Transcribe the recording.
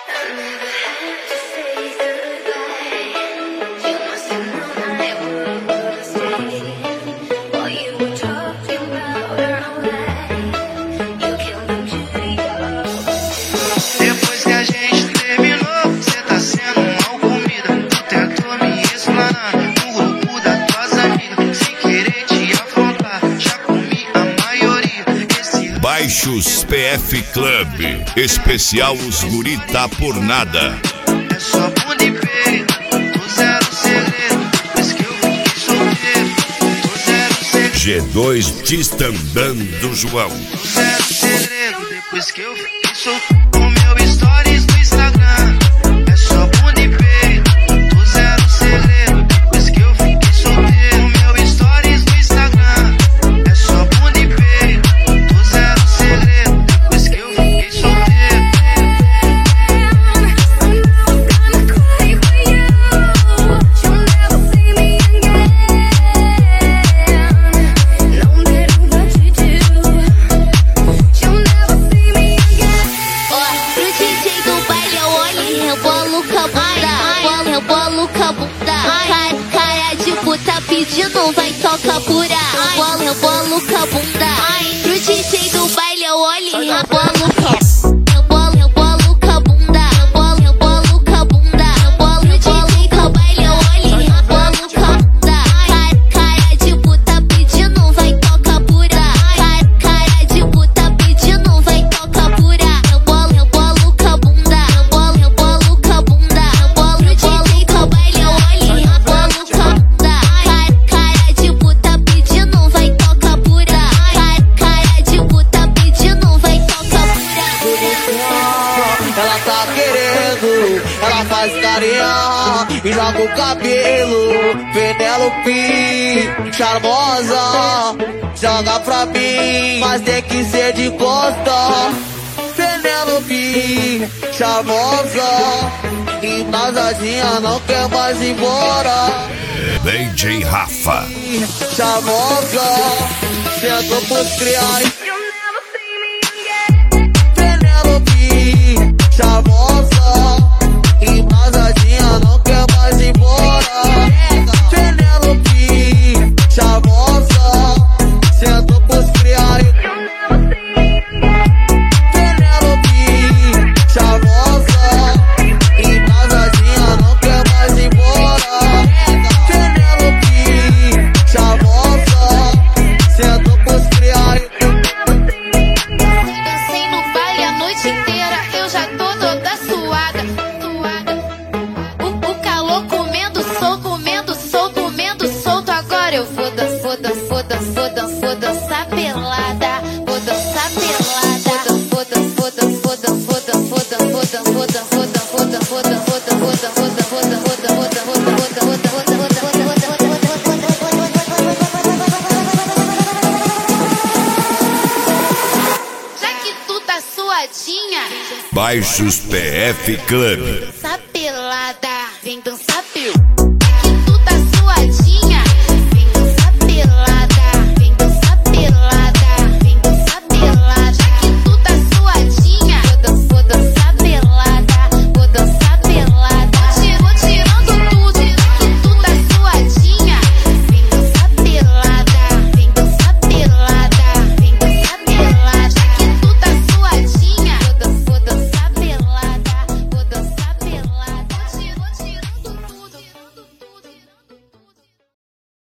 Depois que a gente terminou, cê tá sendo mal comida. Tu tentou me explanar no grupo das tuas amigas. Sem querer te afrontar, já comi a maioria. Baixos PF Club, especial Os Guri Tá Por Nada. É só bunda e peito, tô zero segredo. Depois que eu fiquei solteiro, tô zero segredo. G2 Destandando João. Tô zero segredo, depois que eu fiquei solteiro. O meu stories no Instagram é só bunda e peito, tô zero segredo. Depois que eu fiquei solteiro. O meu stories no Instagram é só bunda e peito, tô zero segredo. Depois que eu fiquei solteiro. Cara de puta pedindo, vai tocar pura. Eu bolo com a bunda. Pro DJ do baile eu olho e rebolo com a bunda. Eu bolo com a bunda. Eu bolo com a bunda. Pro DJ do baile eu olho e rebolo com a bunda. Cara de puta pedindo, vai tocar pura. Cara de puta pedindo, vai tocar pura. Eu bolo com a bunda. Eu bolo com a bunda. Pro DJ do baile eu olho e rebolo com a bunda. Cara de puta pedindo, vai tocar pura. Cara de puta pedindo, vai tocar pura. Ela tá querendo, ela faz carinha e joga o cabelo. Penelope, charmosa, joga pra mim, mas tem que ser de costa. Penelope, charmosa, embasadinha, não quer mais ir embora. DJ Rafa. Charmosa, senta pros criais. Penelope, charmosa, embasadinha, não quer mais ir embora. Penelope, charmosa, senta pros criais. Penelope, charmosa, embasadinha, não quer mais ir embora. Penelope, charmosa, senta pros criais. Dancei no baile a noite inteira, eu já tô toda suada. O calor comendo solto. Agora eu vou dançar pelada. Vou dançar pelada. Já que tu tá suadinha, Baixos PF Club. dança pelada, vem dançar pelada.